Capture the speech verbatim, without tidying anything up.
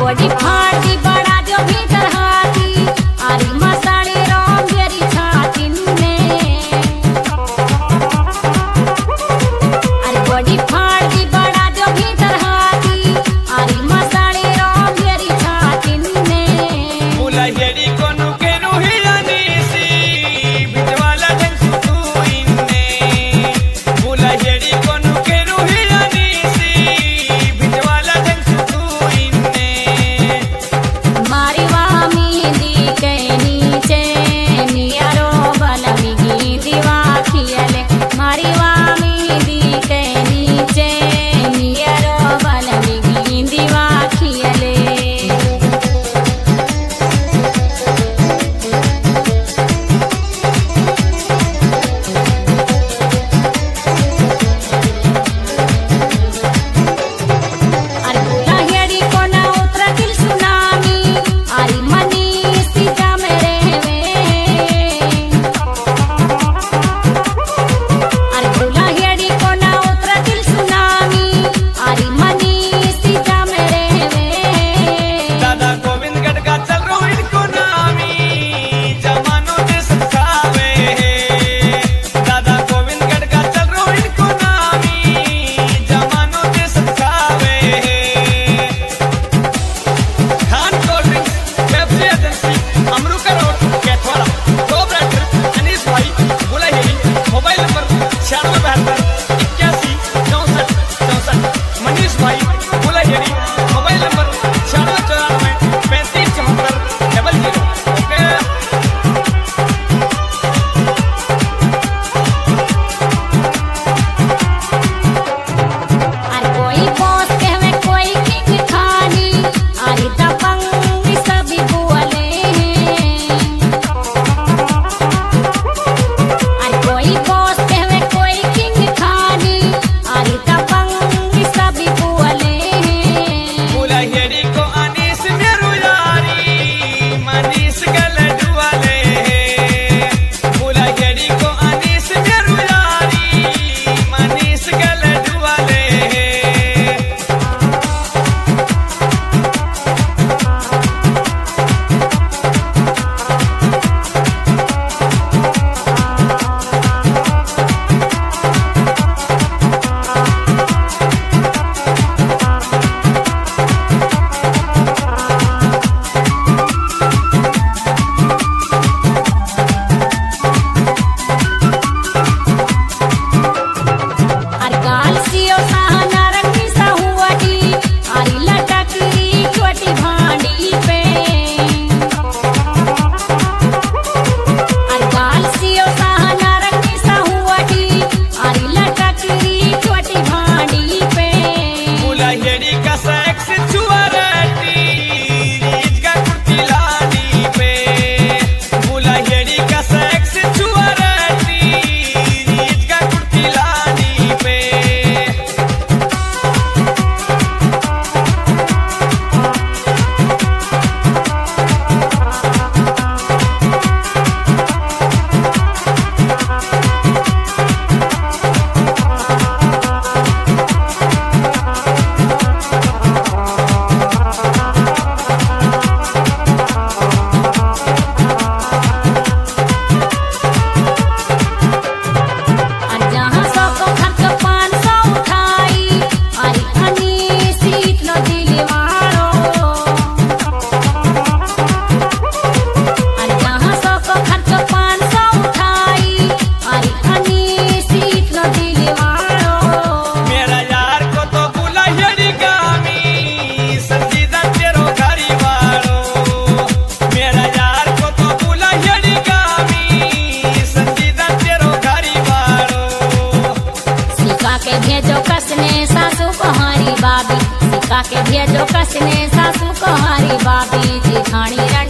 गोडी फाड़ दी बड़ा जो भीतर हाथी आरी मसाले रोम मेरी छाती में अरे गोडी फाड़ दी बड़ा जो भीतर हाथी आरी मसाले रोम मेरी छाती में मुला हेडी कोनु के रोही रानी सी बिटवाला जंग तू इन्ने मुला हेडी कोनु के रोही रानी सी बिटवाला जंग तू इन्ने मारी वामी दी के नीचे नियारो बलमी की दीवा खियले मारी वामी दी के नीचे नियारो बलमी की दीवा खियले अरे बोला हेडी कोना उतरा दिल सुनामी आरी मनी सीता मेरे वे अरे बोला हेडी कोना उतरा दिल सुनामी आरी मनी सीता मेरे वे दादा गोविंद गढ़ का चल रोहित को नामी जमानो दे सखावे दादा गोविंद गढ़ का चल रोहित को नामी जमानो दे सखावे खान कोल्ड ड्रिंक्स पेप्सी एजेंसी अमरूका रोड कैथवाड़ा दो ब्रांच अनीस भाई बुलाइए मोबाइल नंबर छियानवे बहत्तर इक्यासी चौसठ चौसठ मनीष भाई बुलाइए मोबाइल नंबर छियानवे चौरानवे पैंतीस चौहत्तर डबल जीरो ओके अरे कोई बॉस कहवे कोई किंग खानी अरे दबंग सभी बोले अरे कोई बॉस कहवे कोई किंग खानी अरे दबंग सभी बोले बुलाइए को अनीस मेरो यारी मनीष गल डुआले बुलाइए को अनीस मेरो यारी मनीष गल डुआले अरे गाल सियो सहाना रंगी सहुआटी अरे लटकी छोटी भांडी पे अरे गाल सियो सहाना रंगी सहुआटी अरे लटकी छोटी भांडी पे बुलाइए का सेक्स चुआरती रीत का कुर्ती लानी पे बुलाइए का सेक्स चुआरती रीत का कुर्ती लानी पे अरे जहाँ सौ को खर्च पाँच सौ उठाई अरे हनी सीत लो दिलवारो अरे जहाँ सौ को खर्च पाँच सौ उठाई अरे हनी सीत लो दिलवारो मेरा यार को तो बुलाइए गामी संजीदा तेरो घरी वालो मेरा यार को तो बुलाइए गामी संजीदा तेरो घरी वालो सिक्का के भेजो कसने सासू को हारी बाबी सिक्का के भेजो कसने सासू को हारी बाबी जेठानी